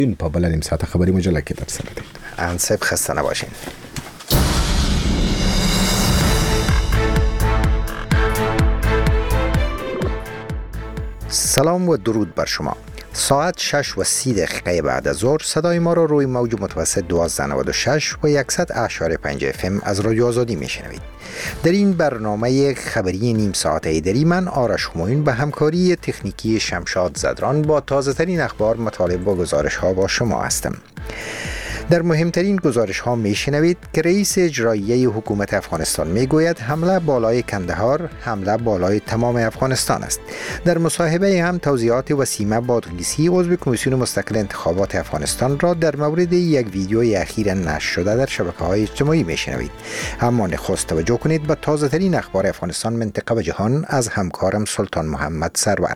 این پا بلنیم ساعت خبری مجله که در سر دید. انصب خسته نباشین. سلام و درود بر شما. ساعت 6:30 بعد از ظهر صدای ما را روی موج متوسط 1296 و 100.5 FM از رادیو آزادی میشنوید. در این برنامه خبری نیم ساعته دری من آرش همایون به همکاری تکنیکی شمشاد زدران با تازه ترین اخبار، مطالب و گزارش ها با شما هستم. در مهمترین گزارش ها می شنوید که رئیس اجرایی حکومت افغانستان می گوید حمله بالای کندهار حمله بالای تمام افغانستان است. در مصاحبه هم توضیحات وسیمه بادغیسی عضو کمیسیون مستقل انتخابات افغانستان را در مورد یک ویدیوی اخیرا نشر شده در شبکه‌های اجتماعی می شنوید. اما نخست توجه کنید به تازه ترین اخبار افغانستان، منطقه و جهان از همکارم سلطان محمد سرور.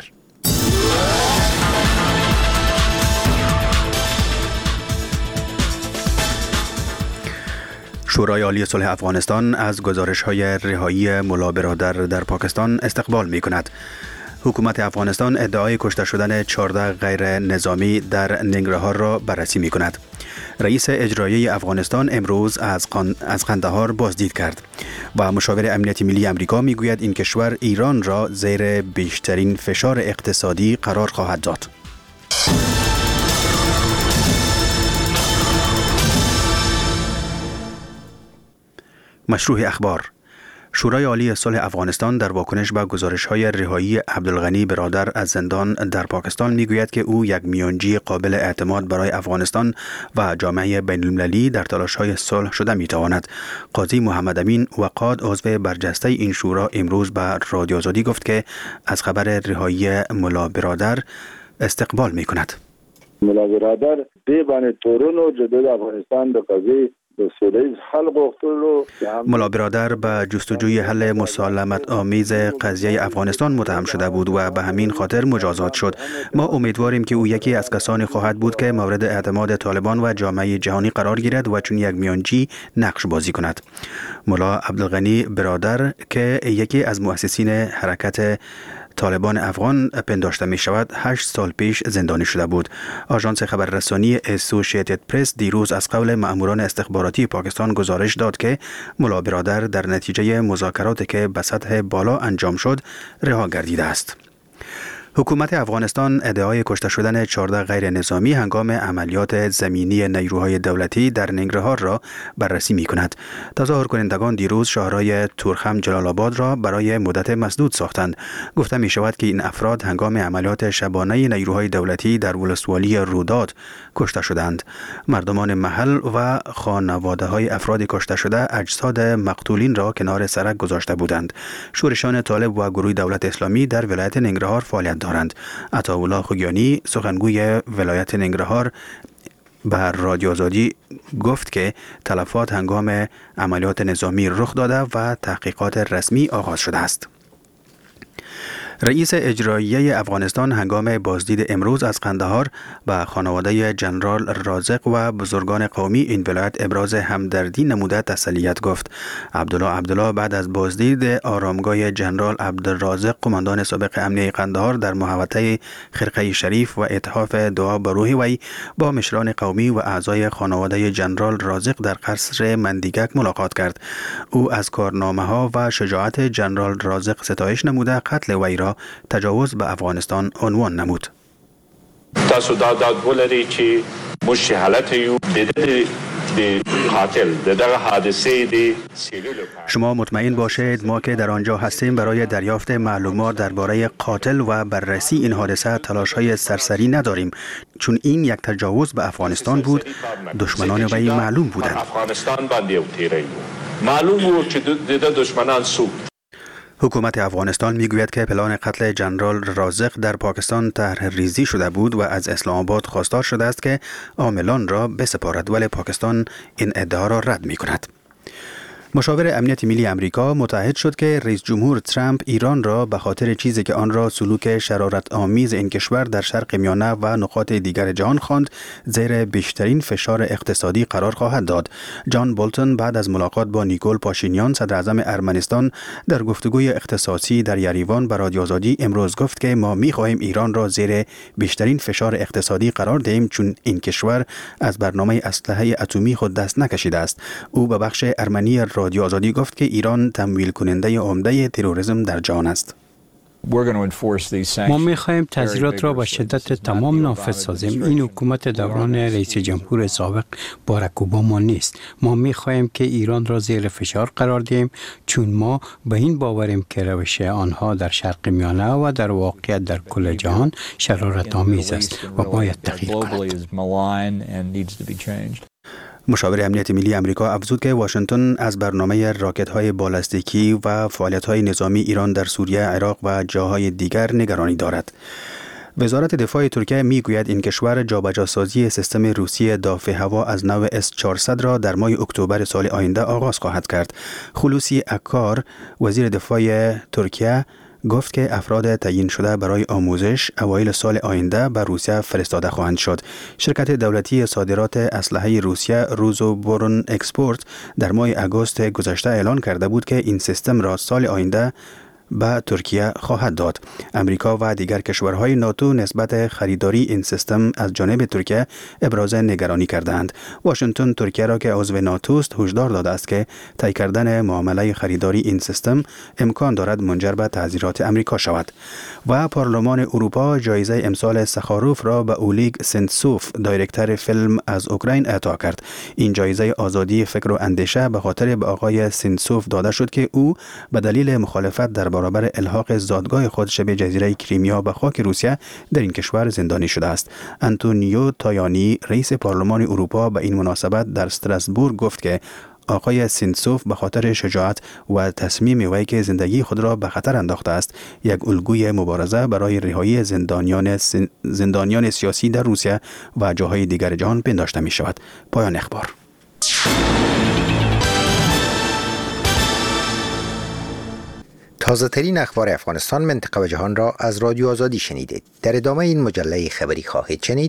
شورای عالی صلح افغانستان از گزارش‌های رهایی ملا برادر در پاکستان استقبال می‌کند. حکومت افغانستان ادعای کشته شدن 14 غیر نظامی در ننگرهار را بررسی می‌کند. رئیس اجرایی افغانستان امروز از قندهار بازدید کرد و مشاور امنیت ملی آمریکا می‌گوید این کشور ایران را زیر بیشترین فشار اقتصادی قرار خواهد داد. مشروع اخبار. شورای عالی صلح افغانستان در واکنش به گزارش‌های رهایی عبدالغنی برادر از زندان در پاکستان می‌گوید که او یک میانجی قابل اعتماد برای افغانستان و جامعه بین‌المللی در تلاش‌های صلح شده می‌تواند. قاضی محمد امین وقاد عضو برجسته این شورا امروز به رادیو آزادی گفت که از خبر رهایی ملا برادر استقبال می‌کند. ملا برادر به بان تورون و جدید افغانستان د قضیه ملا برادر به جستجوی حل مسالمت آمیز قضیه افغانستان متهم شده بود و به همین خاطر مجازات شد. ما امیدواریم که او یکی از کسانی خواهد بود که مورد اعتماد طالبان و جامعه جهانی قرار گیرد و چون یک میانجی نقش بازی کند. ملا عبدالغنی برادر که یکی از مؤسسین حرکت طالبان افغان پنداشته می شود 8 سال پیش زندانی شده بود. آژانس خبررسانی اسوسییتد پرس دیروز از قول مأموران استخباراتی پاکستان گزارش داد که ملا برادر در نتیجه مذاکراتی که به سطح بالا انجام شد رها گردیده است. حکومت افغانستان ادعای کشته شدن 14 غیر نظامی هنگام عملیات زمینی نیروهای دولتی در ننگرهار را بررسی می کند. تظاهر کنندگان دیروز شهرهای تورخم جلال آباد را برای مدت مسدود ساختند. گفته می شود که این افراد هنگام عملیات شبانه نیروهای دولتی در ولسوالی روداد کشته شدند. مردمان محل و خانواده های افراد کشته شده اجساد مقتولین را کنار سړک گذاشته بودند. شورشان طالب و گروه دولت اسلامی در ولایت ننگرهار فعالیت دارند. عطاالله خوگیانی سخنگوی ولایت ننگرهار به رادیو آزادی گفت که تلفات هنگام عملیات نظامی رخ داده و تحقیقات رسمی آغاز شده است. رئیس اجرایی افغانستان هنگام بازدید امروز از قندهار به خانواده جنرال رازق و بزرگان قومی این ولایت ابراز همدردی نموده تسلیت گفت. عبدالله بعد از بازدید آرامگاه جنرال عبدالرازق قماندان سابق امنیه قندهار در محوطه خرقه شریف و اتحاف دعا به روح وی با مشران قومی و اعضای خانواده جنرال رازق در قصر مندیگک ملاقات کرد. او از کارنامه‌ها و شجاعت جنرال رازق ستایش نموده قتل وی را تجاوز به افغانستان عنوان نمود. تاسو دا ولري چې مش حالت یو د قاتل دغه حادثه دی. شما مطمئن باشید ما که در آنجا هستیم برای دریافت معلومات درباره قاتل و بررسی این حادثه تلاش‌های سرسری نداریم، چون این یک تجاوز به افغانستان بود. دشمنان وی معلوم بودند. افغانستان باندې تیری معلوم بود چې د دشمنان سو. حکومت افغانستان میگوید که پلان قتل جنرال رازق در پاکستان طرح ریزی شده بود و از اسلام آباد خواستار شده است که عاملان را بسپارد، ولی پاکستان این ادعا را رد می کند. مشاور امنیت ملی امریکا متعهد شد که رئیس جمهور ترامپ ایران را به خاطر چیزی که آن را سلوک شرارت آمیز این کشور در شرق میانه و نقاط دیگر جهان خواند زیر بیشترین فشار اقتصادی قرار خواهد داد. جان بولتون بعد از ملاقات با نیکول پاشینیان صدر اعظم ارمنستان در گفتگوی اختصاصی در یریوان به رادیو آزادی امروز گفت که ما می‌خواهیم ایران را زیر بیشترین فشار اقتصادی قرار دهیم چون این کشور از برنامه اسلحه اتمی خود دست نکشیده است. او به بخش ارمنی رادیو آزادی گفت که ایران تمویل کننده عمده تروریسم در جهان است. ما می‌خواهیم تذیرات را با شدت تمام نافذ سازیم. این حکومت دوران رئیس جمهور سابق باراک اوباما نیست. ما می‌خواهیم که ایران را زیر فشار قرار دهیم چون ما به این باوریم که روش آنها در شرق میانه و در واقعیت در کل جهان شرارت آمیز است و باید تغییر کند. مشاور امنیت ملی امریکا افزود که واشنگتن از برنامه راکت‌های بالستیکی و فعالیت‌های نظامی ایران در سوریه، عراق و جاهای دیگر نگرانی دارد. وزارت دفاع ترکیه میگوید این کشور جابجاسازی سیستم روسی دافع هوا از نوع S-400 را در ماه اکتبر سال آینده آغاز خواهد کرد. خلوصی اکار وزیر دفاع ترکیه گفت که افراد تعیین شده برای آموزش اوایل سال آینده به روسیه فرستاده خواهند شد. شرکت دولتی صادرات اسلحه روسیه روزوبورن اکسپورت در ماه آگوست گذشته اعلان کرده بود که این سیستم را سال آینده به ترکیه خواهد داد. امریکا و دیگر کشورهای ناتو نسبت خریداری این سیستم از جانب ترکیه ابراز نگرانی کردند. واشنگتن ترکیه را که عضو ناتو است هشدار داده است که طی کردن معامله خریداری این سیستم امکان دارد منجر به تعزیرات امریکا شود. و پارلمان اروپا جایزه امسال سخاروف را به اولیگ سنتسوف دایرکتور فیلم از اوکراین اعطا کرد. این جایزه آزادی فکر و اندیشه به خاطر به آقای سنتسوف داده شد که او به دلیل مخالفت در برابر الحاق زادگاه خود شبه جزیره کریمیا به خاک روسیه در این کشور زندانی شده است. آنتونیو تایانی رئیس پارلمان اروپا به این مناسبت در استراسبورگ گفت که آقای سنتسوف به خاطر شجاعت و تصمیم وی که زندگی خود را به خطر انداخته است یک الگوی مبارزه برای رهایی زندانیان سیاسی در روسیه و جاهای دیگر جهان پنداشته می شود. پایان اخبار. تازه ترین اخبار افغانستان، منطقه و جهان را از رادیو آزادی شنیدید. در ادامه این مجله خبری خواهید شنید: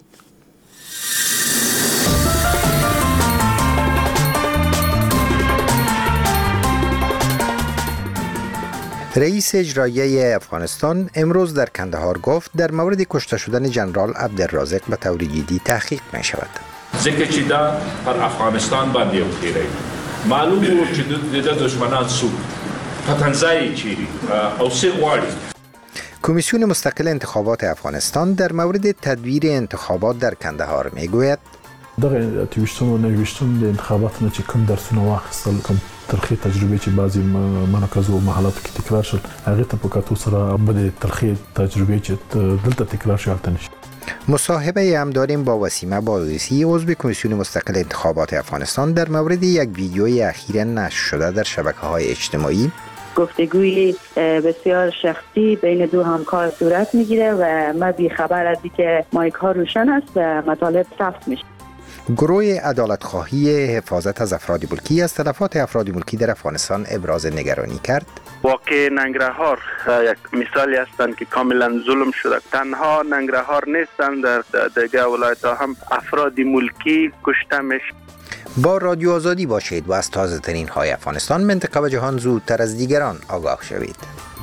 رئیس اجرایی افغانستان امروز در کندهار گفت در مورد کشته شدن جنرال عبدالرازق به طور جدی تحقیق می شود. ځکه چې دا پر افغانستان باندې یو تیری معلوم و چې د دشمنان څوک پتنځای چیري او څه غواړي. کمیسیون مستقل انتخابات افغانستان در مورد تدویر انتخابات در کندهار می گوید دغه اتویشتم و نویشتم د انتخاباتو چې کوم درسونه واخیستل، کوم ترخی تجربه چې بعضی مناقضو او محلاتو کې تکرار شول، هغه ته په کتو سره به ترخی تجربه چې دلته تکرار شول نشي. مصاحبه هم داریم با وسیمه بازرسی، عضو کمیسیون مستقل انتخابات افغانستان، در مورد یک ویدیوی اخیراً نشر شده در شبکه‌های اجتماعی. گفتگوی بسیار شخصی بین دو همکار صورت میگیره و ما بیخبر از اینکه مایک ها روشن است و مطالب ثبت میشه. گروه عدالت خواهی حفاظت از افراد ملکی از تلفات افراد ملکی در افغانستان ابراز نگرانی کرد. واقع ننگرهار یک مثالی هستند که کاملا ظلم شده. تنها ننگرهار نیستند، در دیگر ولایت ها هم افراد ملکی کشته میشه. با رادیو آزادی باشید و از تازه ترین های افغانستان، منطقه و جهان زودتر از دیگران آگاه شوید.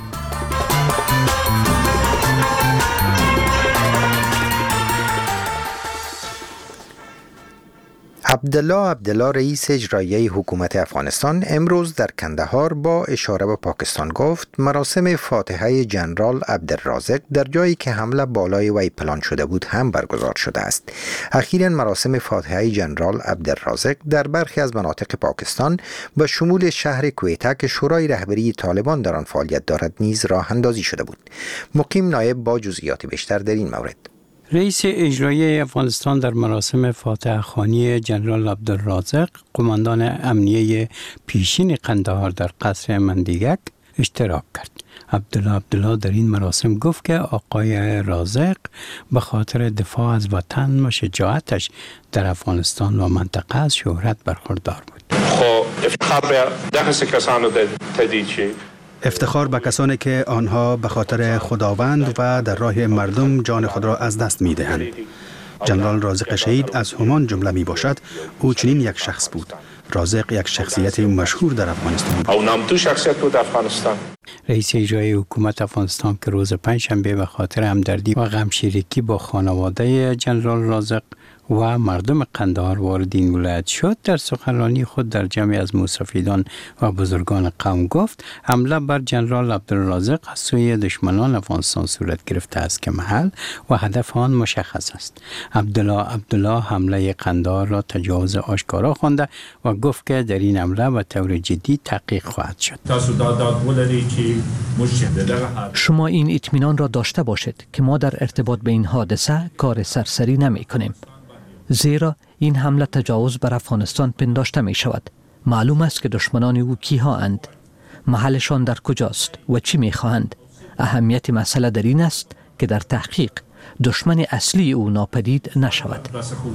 عبدالله رئیس اجرایی حکومت افغانستان امروز در کندهار با اشاره به پاکستان گفت مراسم فاتحه جنرال عبدالرازق در جایی که حمله بالای وی پلان شده بود هم برگزار شده است. اخیراً مراسم فاتحه جنرال عبدالرازق در برخی از مناطق پاکستان به شمول شهر کویته که شورای رهبری طالبان در آن فعالیت دارد نیز راه اندازی شده بود. مقیم نایب با جزئیات بیشتر در این مورد. رئیس اجرایی افغانستان در مراسم فاتحه خوانی جنرال عبدالرازق، قماندان امنیه پیشین قندهار در قصر مندیگک، اشتراک کرد. عبدالله در این مراسم گفت که آقای رازق به خاطر دفاع از وطن و شجاعتش در افغانستان و منطقه از شهرت برخوردار بود. افتخار به کسانی که آنها به خاطر خداوند و در راه مردم جان خود را از دست می دهند. جنرال رازق شهید از همان جمله می باشد. او چنین یک شخص بود. رازق یک شخصیت مشهور در افغانستان بود. او نامتو شخصیت بود افغانستان. رئیس اجرایی حکومت افغانستان که روز پنجشنبه به خاطر همدردی و غمشریکی با خانواده جنرال رازق و مردم قندهار وارد این ولایت شد، در سخنرانی خود در جمعی از موسفیدان و بزرگان قوم گفت حمله بر جنرال عبدالرازق از سوی دشمنان افغانستان صورت گرفته است که محل و هدف آن مشخص است. عبدالله حمله قندهار را تجاوز آشکارا خوانده و گفت که در این حمله به طور جدی تحقیق خواهد شد. شما این اطمینان را داشته باشید که ما در ارتباط به این حادثه کار سرسری نمی کنیم. زیرا این حمله تجاوز بر افغانستان پنداشته می شود. معلوم است که دشمنان او کیها اند، محلشان در کجاست و چی می خواهند. اهمیت مسئله در این است که در تحقیق دشمن اصلی او ناپدید نشود.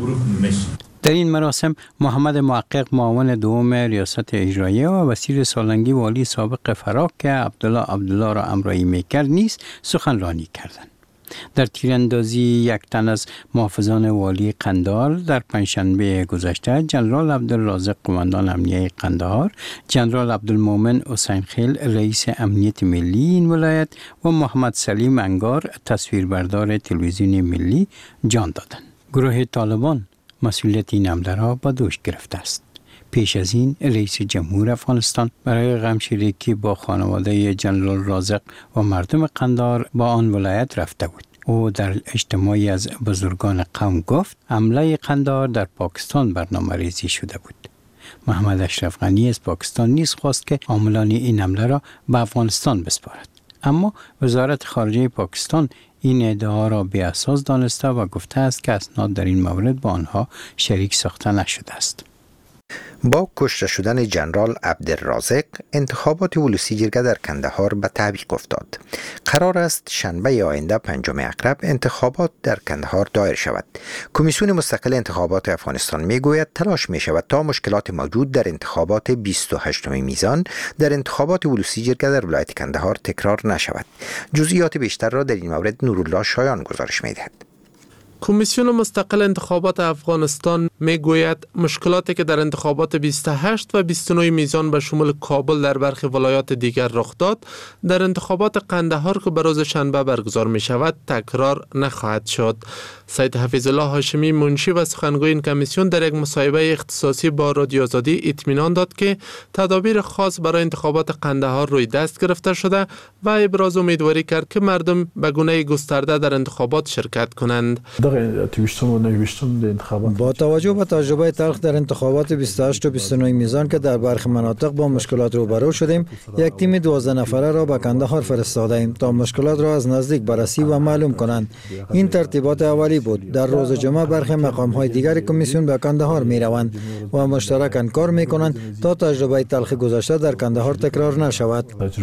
در این مراسم محمد محقق معاون دوم ریاست اجراییه و وزیر سالنگی والی سابق فراق که عبدالله را همراهی می‌کرد نیز سخنرانی کردند. در تیراندازی یک تن از محافظان والی قندهار در پنجشنبه گذشته جنرال عبدالرازق قماندان امنیه قندهار، جنرال عبدالمومن حسین خیل رئیس امنیت ملی این ولایت و محمد سلیم انگار تصویربردار تلویزیون ملی جان دادند. گروه طالبان مسئولیت این حمله را به دوش گرفته است. پیش از این رئیس جمهور افغانستان برای غمشریکی با خانواده جنرال رازق و مردم قندهار با آن ولایت رفته بود. او در اجتماعی از بزرگان قوم گفت حمله قندهار در پاکستان برنامه‌ریزی شده بود. محمد اشرف غنی از پاکستان نیز خواست که عاملان این حمله را به افغانستان بسپارد، اما وزارت خارجه پاکستان این ادعا را بی اساس دانسته و گفته است که اسناد در این مورد با آنها شریک ساخته نشده است. با کشته شدن جنرال عبدالرازق انتخابات ولوسی جرگه در کندهار به تعویق افتاد. قرار است شنبه آینده 5 اکرب انتخابات در کندهار دایر شود. کمیسیون مستقل انتخابات افغانستان میگوید تلاش می شود تا مشکلات موجود در انتخابات 28 میزان در انتخابات ولوسی جرگه در ولایت کندهار تکرار نشود. جزئیات بیشتر را در این مورد نورالله شایان گزارش می دهد. کمیسیون مستقل انتخابات افغانستان میگوید مشکلاتی که در انتخابات 28 و 29 میزان به شمول کابل در برخی ولایات دیگر رخ داد، در انتخابات قندهار که به روز شنبه برگزار می شود تکرار نخواهد شد. سید حفیظ الله هاشمی منشی و سخنگوی این کمیسیون در یک مصاحبه اختصاصی با رادیو آزادی اطمینان داد که تدابیر خاص برای انتخابات قندهار روی دست گرفته شده و ابراز امیدواری کرد که مردم به گونه گسترده در انتخابات شرکت کنند. با توجه به تجربه تلخ در انتخابات 28 و 29 میزان که در برخی مناطق با مشکلات روبرو شدیم، یک تیم 12 نفره را به کندهار فرستادیم تا مشکلات را از نزدیک بررسی و معلوم کنند. این ترتیبات اولی بود. در روز جمعه برخی مقام‌های دیگر کمیسیون به کندهار می‌روند و مشترکاً کار می‌کنند تا تجربه تلخ گذشته در کندهار تکرار نشود.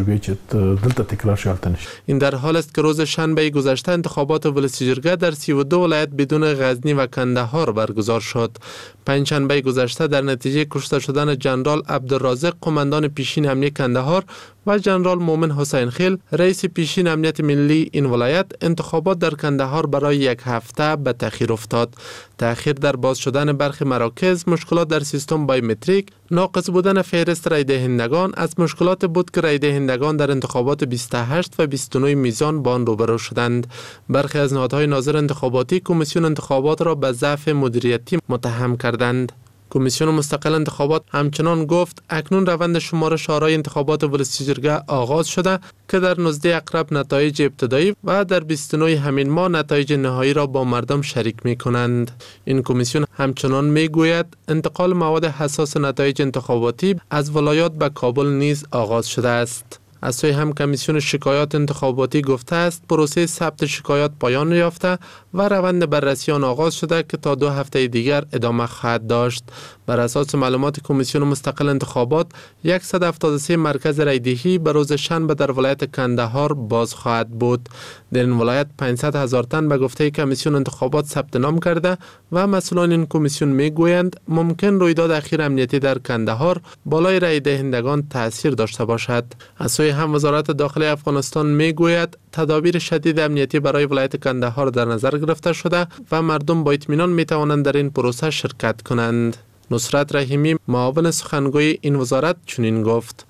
این در حال است که روز شنبه گذشته انتخابات ولسی جرگه در 32 ولایت بدون غزنی و کندهار برگزار شد. پنجشنبه گذشته در نتیجه کشته شدن جنرال عبدالرازق قماندان پیشین امنیت کندهار و جنرال مومن حسین خیل رئیس پیشین امنیت ملی این ولایت انتخابات در کندهار برای یک هفته به تأخیر افتاد. تأخیر در باز شدن برخی مراکز، مشکلات در سیستم بایومتریک، ناقص بودن فهرست رای دهندگان از مشکلات بود که رای دهندگان در انتخابات 28 و 29 میزان با آن روبرو شدند. برخی از نهادهای ناظر انتخاباتی کمیسیون انتخابات را به ضعف مدیریتی متهم کردند. کمیسیون مستقل انتخابات همچنان گفت اکنون روند شمارش آرای انتخابات ولسی جرگه آغاز شده که در 19 اکرب نتایج ابتدایی و در 29 همین ماه نتایج نهایی را با مردم شریک می کنند. این کمیسیون همچنان می گوید انتقال مواد حساس نتایج انتخاباتی از ولایات به کابل نیز آغاز شده است. از سوی هم کمیسیون شکایات انتخاباتی گفته است پروسه ثبت شکایات پایان یافته و روند بررسی آن آغاز شده که تا 2 هفته دیگر ادامه خواهد داشت. بر اساس معلومات کمیسیون مستقل انتخابات 173 مرکز رایدهی به روز شنبه در ولایت کندهار باز خواهد بود. در این ولایت 500,000 تن به گفته کمیسیون انتخابات ثبت نام کرده و مسئولان این کمیسیون میگویند ممکن رویداد اخیر امنیتی در کندهار بالای رای دهندگان تاثیر داشته باشد. از سوی هم وزارت داخلی افغانستان میگوید تدابیر شدید امنیتی برای ولایت کندهار در نظر گرفته شده و مردم با اطمینان میتوانند در این پروسه شرکت کنند. نصرت رحیمی معاون سخنگوی این وزارت چنین گفت: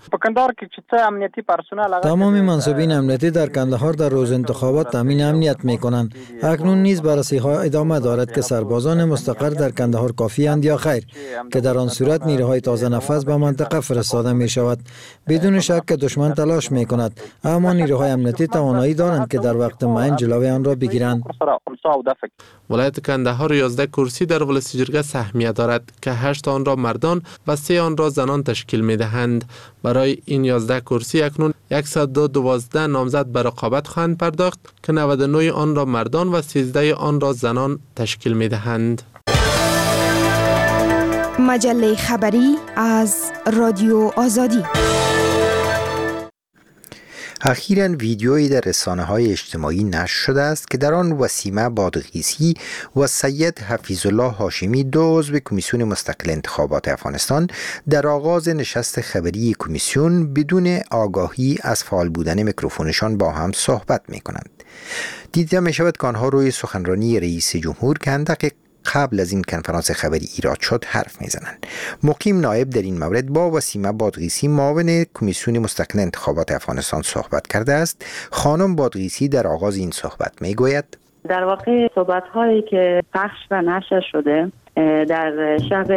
تمام منصبین امنیتی در کندهار در روز انتخابات تامین امنیت میکنند. اکنون نیز بررسی ها ادامه دارد که سربازان مستقر در کندهار کافی اند یا خیر، که در آن صورت نیروهای تازه نفس به منطقه فرستاده می شود. بدون شک که دشمن تلاش می کند، اما نیروهای امنیتی توانایی دارند که در وقت معین جلوی آن را بگیرند. ولایت کندهار 11 کرسی در ولسی جرگه سهمیه دارد که 8 آن را مردان و 3 آن را زنان تشکیل می دهند. برای این 11 کرسی اکنون 112 نامزد به رقابت خواهند پرداخت که 99 آن را مردان و 13 آن را زنان تشکیل می دهند. مجله خبری از رادیو آزادی. اخیراً ویدیویی در رسانه‌های اجتماعی نشر شده است که در آن وسیمه بادغیسی و سید حفیظالله هاشمی، 2 عضو کمیسیون مستقل انتخابات افغانستان، در آغاز نشست خبری کمیسیون بدون آگاهی از فعال بودن میکروفونشان با هم صحبت می‌کنند. دیده می‌شود که آنها روی سخنرانی رئیس جمهور که اندک قبل از این کنفرانس خبری ایراد شد حرف میزنند. مقیم نایب در این مورد با وسیمه بادغیسی معاون کمیسیون مستقل انتخابات افغانستان صحبت کرده است. خانم بادغیسی در آغاز این صحبت میگوید: در واقع صحبت هایی که پخش و نشر شده در شب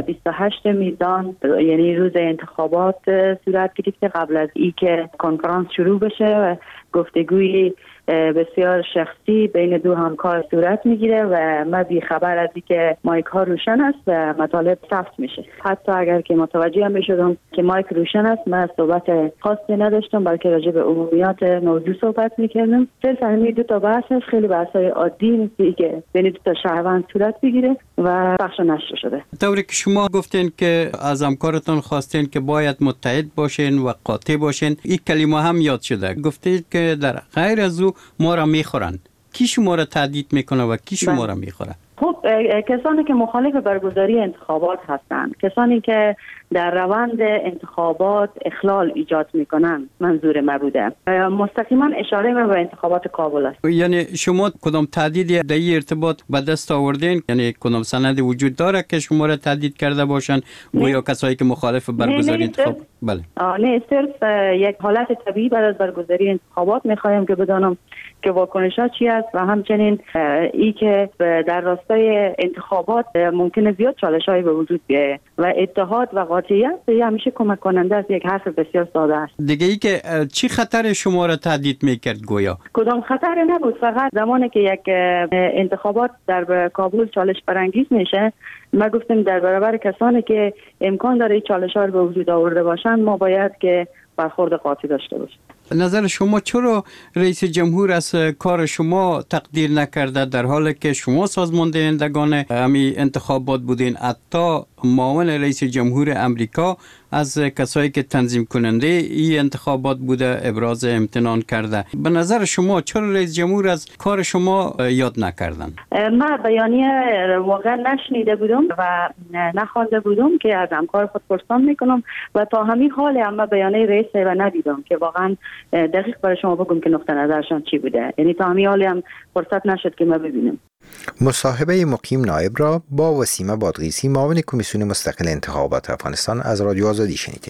28 میزان، یعنی روز انتخابات، صورت گرفت قبل از اینکه کنفرانس شروع بشه و گفتگوی بسیار شخصی بین 2 همکار صورت میگیره و ما بیخبر از اینکه مایک ها روشن است و مطالب ثبت میشه. حتی اگر که متوجه هم بشدم که مایک روشن است، من صحبت خاصی نداشتم، بلکه راجع به عمومیات موضوع صحبت میکردم. صرف همین 2 تا بحث است، خیلی بحث‌های عادی نیست که بین 2 تا شهروند صورت بگیره و پخش نشر شده. طوری که شما گفتین که از همکارتون خواستین که باید متحد باشین و قاطع باشین، این کلمه هم یاد شده. گفتید که در غیر از او ما را میخورن. کی شما را تهدید میکنه و کی شما را میخوره؟ خب کسانی که مخالف برگزاری انتخابات هستند، کسانی که در روند انتخابات اخلال ایجاد میکنن، منظور ما بوده. مستقیما اشاره ما به انتخابات کابل است. یعنی شما کدام تهدیدی در این ارتباط به دست آوردین؟ یعنی کدام سند وجود داره که شما را تهدید کرده باشن یا کسایی که مخالف برگزاری انتخاب؟ بله. نه، صرف یک حالت طبیعی بعد از برگزاری انتخابات میخوایم که بدانم که واکنش ها چی است و همچنین ای که در راستای انتخابات ممکنه زیاد چالش هایی به وجود بیاید و اتحاد و قاطعیت همیشه کمک کننده است. یک حرف بسیار ساده است. دیگه ای که چی خطر شما را تهدید میکرد گویا؟ کدام خطر نبود، فقط زمانی که یک انتخابات در کابل چالش برانگیز میشه، ما گفتیم در برابر کسانی که امکان داره چالش ها رو به وجود آورده باشند، ما باید که برخورد قاطع داشته باشیم. نظر شما چرا رئیس جمهور از کار شما تقدیر نکرده، در حالی که شما سازماندهندگان همین انتخابات بودین؟ حتی معاون رئیس جمهور امریکا از کسایی که تنظیم کننده این انتخابات بوده ابراز امتنان کرده. به نظر شما چرا رئیس جمهور از کار شما یاد نکردن؟ من بیانیه واقعا نشنیده بودم و نخوانده بودم که از همکار خود پرسان میکنم و تا همین حال هم بیانیه رئیس و ندیدم که واقعا دقیق برای شما بگم که نقطه نظرشان چی بوده. یعنی تا همین حال هم فرصت نشد که ما ببینیم. مصاحبه مقیم نایب را با وسیمه بادغیسی معاون کمیسیون مستقل انتخابات افغانستان از رادیو آزادی شنیدید.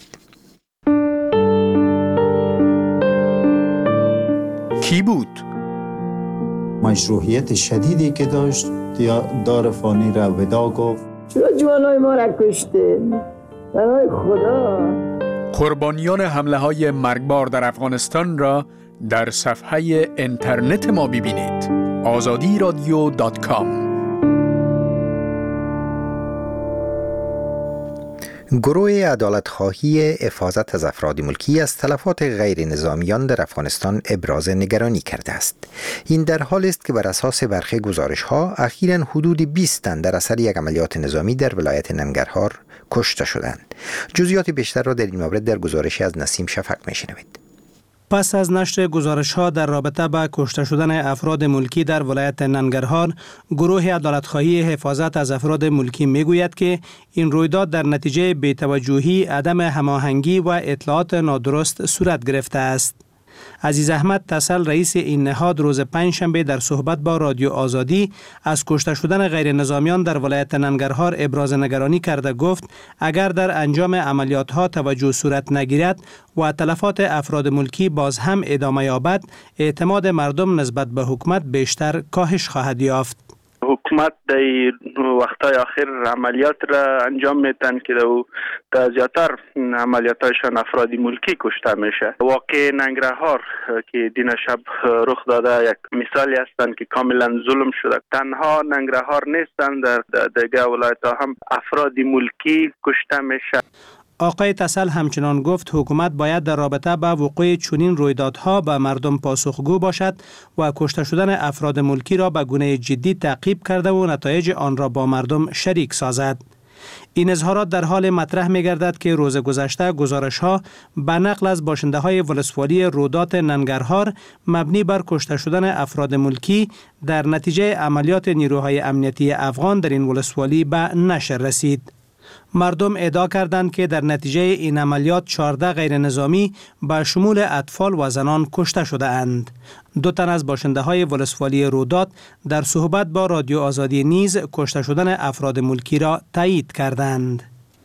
کی بود؟ مشروعیت شدیدی که داشت دار فانی را ودا گفت. چرا جوانای ما را کشته؟ برای خدا. قربانیان حمله های مرگبار در افغانستان را در صفحه اینترنت ما ببینید. azadiradio.com. گروه عدالتخواهی حفاظت از افراد ملکی از تلفات غیر نظامیان در افغانستان ابراز نگرانی کرده است. این در حالی است که بر اساس برخی گزارش‌ها اخیراً حدود 20 تن در اثر یک عملیات نظامی در ولایت ننگرهار کشته شدند. جزئیات بیشتر را در این مورد در گزارشی از نسیم شفق می‌شنوید. پس از نشر گزارش‌ها در رابطه با کشته شدن افراد ملکی در ولایت ننگرهار، گروه عدالتخواهی حفاظت از افراد ملکی میگوید که این رویداد در نتیجه بی‌توجهی، عدم هماهنگی و اطلاعات نادرست صورت گرفته است. عزیز احمد تسل رئیس این نهاد روز پنجشنبه در صحبت با رادیو آزادی از کشته شدن غیر نظامیان در ولایت ننگرهار ابراز نگرانی کرده گفت اگر در انجام عملیات ها توجه صورت نگیرد و تلفات افراد ملکی باز هم ادامه یابد، اعتماد مردم نسبت به حکومت بیشتر کاهش خواهد یافت. حکومت در وقتای آخر عملیات را انجام میتن که در زیادتر عملیاتشان افراد ملکی کشته میشه. واقع ننگرهار که دین شب رخ داده یک مثالی هستند که کاملا ظلم شده. تنها ننگرهار نیستند، در دیگه ولایت ها هم افراد ملکی کشته میشه. آقای تسل همچنان گفت حکومت باید در رابطه با وقوع چنین رویدادها به مردم پاسخگو باشد و کشته شدن افراد ملکی را به گونه جدی تعقیب کرده و نتایج آن را با مردم شریک سازد. این اظهارات در حال مطرح می گردد که روز گذشته گزارش‌ها به نقل از باشنده‌های ولسوالی رودات ننگرهار مبنی بر کشته شدن افراد ملکی در نتیجه عملیات نیروهای امنیتی افغان در این ولسوالی به نشر رسید. مردم ادعا کردند که در نتیجه این عملیات 14 غیر نظامی به شمول اطفال و زنان کشته شده اند. 2 تن از باشنده های ولسوالی رودات در صحبت با رادیو آزادی نیز کشته شدن افراد ملکی را تایید کردند.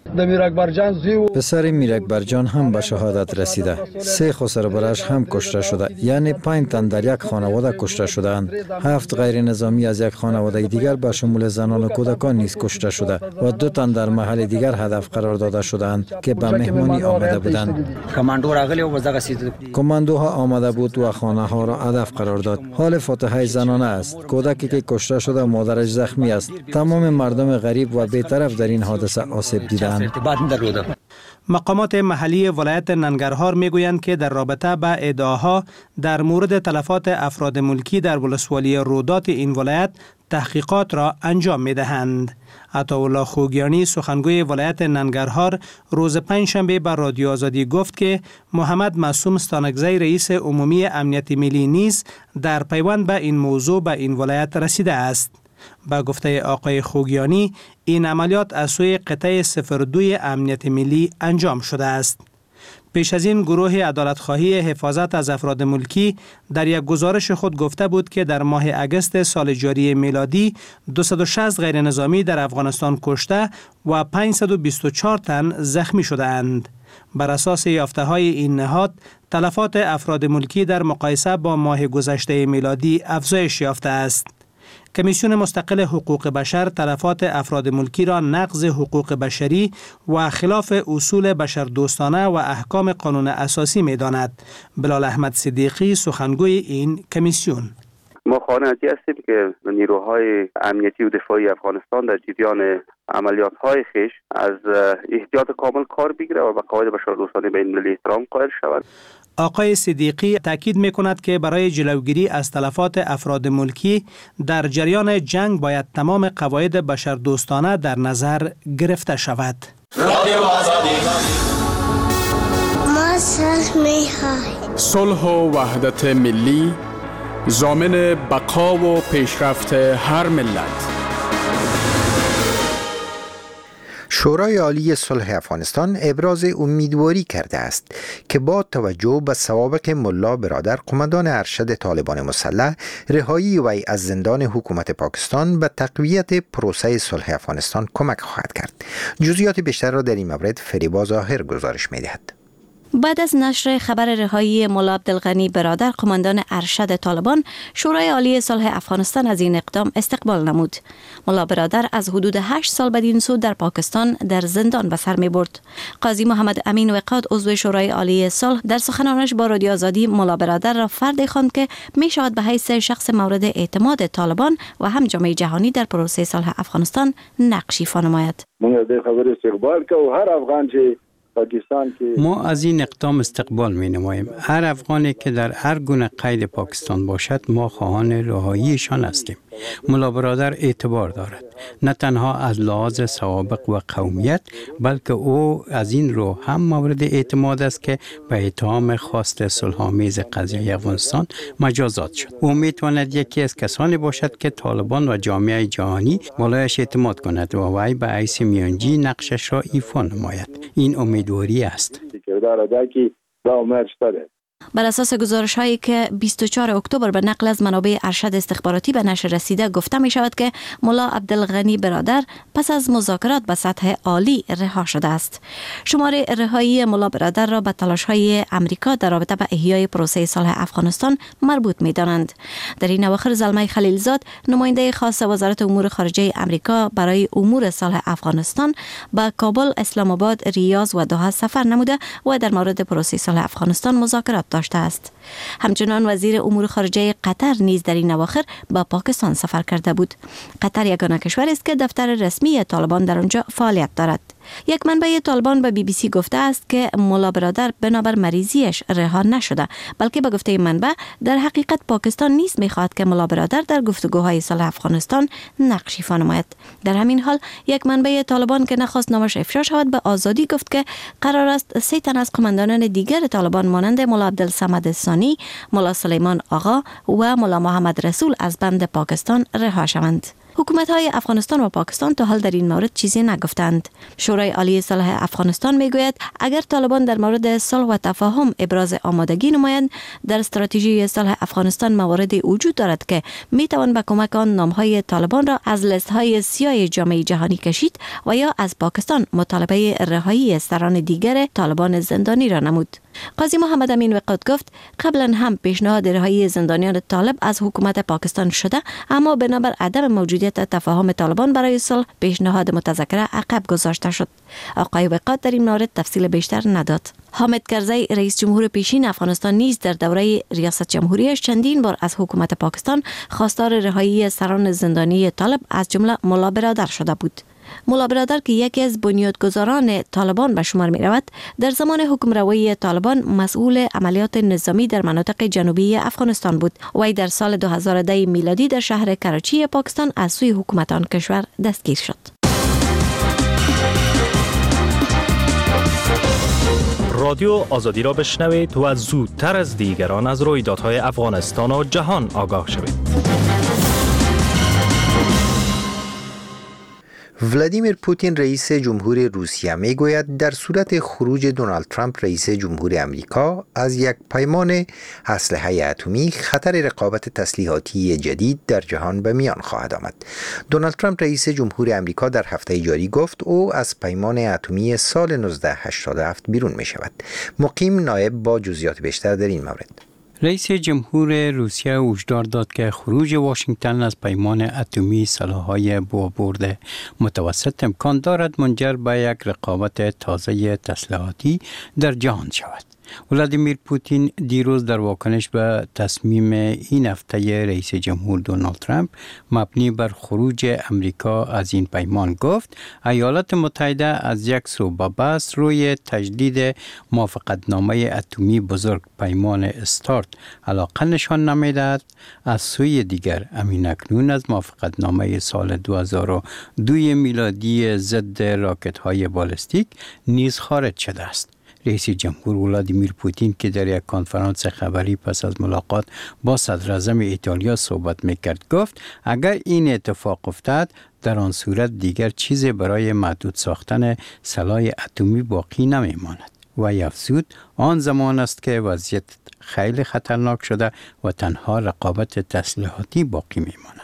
پسر میرکبرجان هم به شهادت رسیده. 3 خسر برش هم کشته شده. یعنی 5 تن در یک خانواده کشته شدند. 7 غیر نظامی از یک خانواده دیگر به شمول زنان و کودکان نیز کشته شده و 2 تن در محل دیگر هدف قرار داده شدند که به مهمانی آمده بودند. کماندوها آمده بود و خانه ها را هدف قرار داد. حال فاتحه زنانه است. کودکی که کشته شده مادرش زخمی است. تمام مردم غریب و بی‌طرف در این حادثه آسیب دیدند. مقامات محلی ولایت ننگرهار میگویند که در رابطه با ادعاها در مورد تلفات افراد ملکی در ولسوالی رودات این ولایت تحقیقات را انجام میدهند. عطاالله خوگیانی سخنگوی ولایت ننگرهار روز پنجشنبه بر رادیو آزادی گفت که محمد معصوم ستانکزی رئیس عمومی امنیت ملی نیز در پیوند به این موضوع به این ولایت رسیده است. با گفته آقای خوگیانی این عملیات از سوی قطعه 02 امنیت ملی انجام شده است. پیش از این گروه عدالتخواهی حفاظت از افراد ملکی در یک گزارش خود گفته بود که در ماه اگست سال جاری میلادی 260 غیر نظامی در افغانستان کشته و 524 تن زخمی شده اند. بر اساس یافته‌های این نهاد تلفات افراد ملکی در مقایسه با ماه گذشته میلادی افزایش یافته است. کمیسیون مستقل حقوق بشر تلفات افراد ملکی را نقض حقوق بشری و خلاف اصول بشردوستانه و احکام قانون اساسی می داند. بلال احمد صدیقی سخنگوی این کمیسیون: ما خانه‌ای هستیم که نیروهای امنیتی و دفاعی افغانستان در جریان عملیات‌های خویش از احتیاط کامل کار بگیره و به قواعد بشردوستانه بین‌المللی احترام قائل شود. آقای صدیقی تاکید می‌کند که برای جلوگیری از تلفات افراد ملکی در جریان جنگ باید تمام قواعد بشردوستانه در نظر گرفته شود. صلح و وحدت ملی ضامن بقا و پیشرفت هر ملت. شورای عالی صلح افغانستان ابراز امیدواری کرده است که با توجه به سوابق ملا برادر قماندان ارشد طالبان مسلح، رهایی وی از زندان حکومت پاکستان به تقویت پروسه صلح افغانستان کمک خواهد کرد. جزئیات بیشتر را در این مورد فریبا ظاهر گزارش می‌دهد. بعد از نشر خبر رهایی ملا عبدالغنی برادر قماندان ارشد طالبان، شورای عالی صلح افغانستان از این اقدام استقبال نمود. ملا برادر از حدود 8 سال بدین سو در پاکستان در زندان به سر می برد. قاضی محمد امین وقاد عضو شورای عالی صلح در سخنانش با رادیو آزادی ملا برادر را فردی خواند که می شود به حیث شخص مورد اعتماد طالبان و هم جامعه جهانی در پروسه صلح افغانستان نقش ایفا نماید. ما از این اقدام استقبال می نماییم. هر افغانی که در هر گونه قید پاکستان باشد ما خواهان رهاییشان هستیم. ملا برادر اعتبار دارد، نه تنها از لحاظ سوابق و قومیت، بلکه او از این رو هم مورد اعتماد است که به اتهام خواست صلح‌آمیز قضیه افغانستان مجازات شد. او میتواند یکی از کسانی باشد که طالبان و جامعه جهانی بالایش اعتماد کند و وی به حیث میانجی نقشش را ایفا نماید. این امیدواری است. بر اساس گزارش هایی که 24 اکتبر به نقل از منابع ارشد استخباراتی به نشر رسیده گفته می شود که ملا عبدالغنی برادر پس از مذاکرات به سطح عالی رها شده است. شمار رهایی ملا برادر را به تلاش های امریکا در رابطه با احیای پروسه صلح افغانستان مربوط می دانند. در این اواخر زلمه خلیلزاد، نماینده خاص وزارت امور خارجه امریکا برای امور صلح افغانستان، به کابل، اسلام آباد، ریاض و دوحه سفر نموده و در مورد پروسه صلح افغانستان مذاکرات داشته است. همچنان وزیر امور خارجه قطر نیز در این اواخر به پاکستان سفر کرده بود. قطر یگانه کشور است که دفتر رسمی طالبان در آنجا فعالیت دارد. یک منبع طالبان به BBC گفته است که ملا برادر بنابر مریضیش رها نشده، بلکه به گفته منبع در حقیقت پاکستان نیز می‌خواهد که ملا برادر در گفتگوهای صلح افغانستان نقش ایفا نماید. در همین حال یک منبع طالبان که نخواست نامش افشا شود به آزادی گفت که قرار است 3 تن از قماندانان دیگر طالبان مانند ملا عبدالصمد ثانی، ملا سلیمان آقا و ملا محمد رسول از بند پاکستان رها شوند. حکومت‌های افغانستان و پاکستان تا حال در این مورد چیزی نگفتند. شورای عالی صلح افغانستان میگوید اگر طالبان در مورد صلح و تفاهم ابراز آمادگی نمایند، در استراتژی صلح افغانستان مواردی وجود دارد که میتوان به کمک آن نام‌های طالبان را از لیست‌های سیاه جامعه جهانی کشید و یا از پاکستان مطالبه رهایی سران دیگر طالبان زندانی را نمود. قاضی محمد امین وقاد گفت قبلا هم پیشنهاد رهایی زندانیان طالب از حکومت پاکستان شده، اما بنابر عدم موجودیت تفاهم طالبان برای صلح پیشنهاد متذکره عقب گذاشته شد. آقای وقاد در این مورد تفصیل بیشتر نداد. حامد کرزی رئیس جمهور پیشین افغانستان نیز در دوره ریاست جمهوریش چندین بار از حکومت پاکستان خواستار رهایی سران زندانی طالب از جمله ملا برادر شده بود. ملا برادر که یکی از بنیادگذاران طالبان به شمار می رود، در زمان حکمروایی طالبان مسئول عملیات نظامی در مناطق جنوبی افغانستان بود. وی در سال 2010 میلادی در شهر کراچی پاکستان از سوی حکومت آن کشور دستگیر شد. رادیو آزادی را بشنوید و زودتر از دیگران از رویدادهای افغانستان و جهان آگاه شوید. ولادیمیر پوتین رئیس جمهور روسیه میگوید در صورت خروج دونالد ترامپ رئیس جمهور امریکا از یک پیمان اسلحه اتمی، خطر رقابت تسلیحاتی جدید در جهان به میان خواهد آمد. دونالد ترامپ رئیس جمهور امریکا در هفته جاری گفت او از پیمان اتمی سال 1987 بیرون می شود. مقیم نایب با جزئیات بیشتر در این مورد. رئیس جمهور روسیه هشدار داد که خروج واشنگتن از پیمان اتمی سلاح‌های با برد متوسط امکان دارد منجر به یک رقابت تازه تسلیحاتی در جهان شود. ولادیمیر پوتین دیروز در واکنش به تصمیم این هفته رئیس جمهور دونالد ترامپ مبنی بر خروج امریکا از این پیمان گفت ایالات متحده از یک سو به بحث روی تجدید موافقتنامه اتمی بزرگ پیمان استارت علاقه نشان نمی‌دهد، از سوی دیگر امین اکنون از موافقتنامه سال 2002 میلادی ضد راکت‌های بالستیک نیز خارج شده است. رئیس جمهور ولادیمیر پوتین که در یک کنفرانس خبری پس از ملاقات با صدر اعظم ایتالیا صحبت میکرد گفت اگر این اتفاق افتاد در آن صورت دیگر چیزی برای محدود ساختن سلاح اتمی باقی نمیماند و افزود آن زمان است که وضعیت خیلی خطرناک شده و تنها رقابت تسلیحاتی باقی میماند.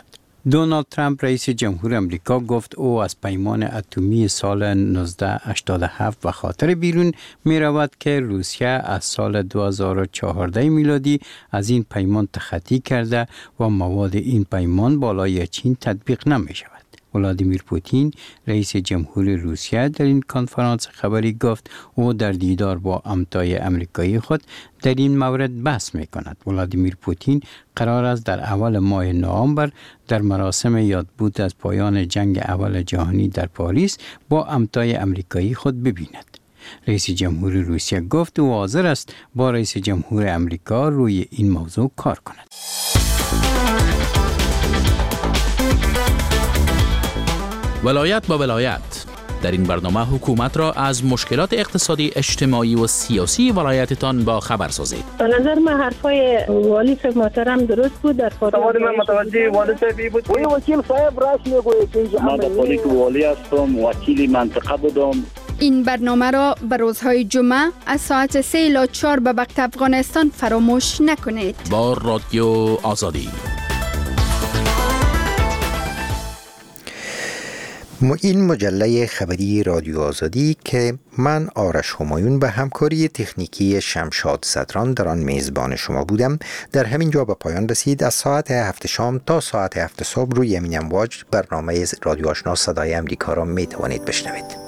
دونالد ترامپ رئیس جمهور امریکا گفت او از پیمان اتمی سال 1987 به خاطر بیرون می رود که روسیه از سال 2014 میلادی از این پیمان تخطی کرده و مواد این پیمان بالای چین تطبیق نمی شود. ولادیمیر پوتین رئیس جمهور روسیه در این کنفرانس خبری گفت او در دیدار با همتای امریکایی خود در این مورد بحث می کند. ولادیمیر پوتین قرار است در اول ماه نوامبر در مراسم یادبود از پایان جنگ اول جهانی در پاریس با همتای امریکایی خود ببیند. رئیس جمهور روسیه گفت او حاضر است با رئیس جمهور امریکا روی این موضوع کار کند. ولایت با ولایت. در این برنامه حکومت را از مشکلات اقتصادی، اجتماعی و سیاسی ولایتتان با خبر سازید. به نظر من حرفای والی صاحب محترم درست بود. در فارغ من متوجه والی صاحبی بود. وکیل صاحب راست میگوید. من در پلیس والی هستم، وکیل منطقه بودم. این برنامه را به روزهای جمعه از ساعت 3 الی 4 به وقت افغانستان فراموش نکنید. با رادیو آزادی. این مجله خبری رادیو آزادی که من آرش همایون به همکاری تکنیکی شمشاد صدران در آن میزبان شما بودم در همین جا به پایان رسید. از ساعت 7 شام تا ساعت 7 صبح روی همین امواج برنامه رادیو آشنا صدای امریکا را می توانید بشنوید.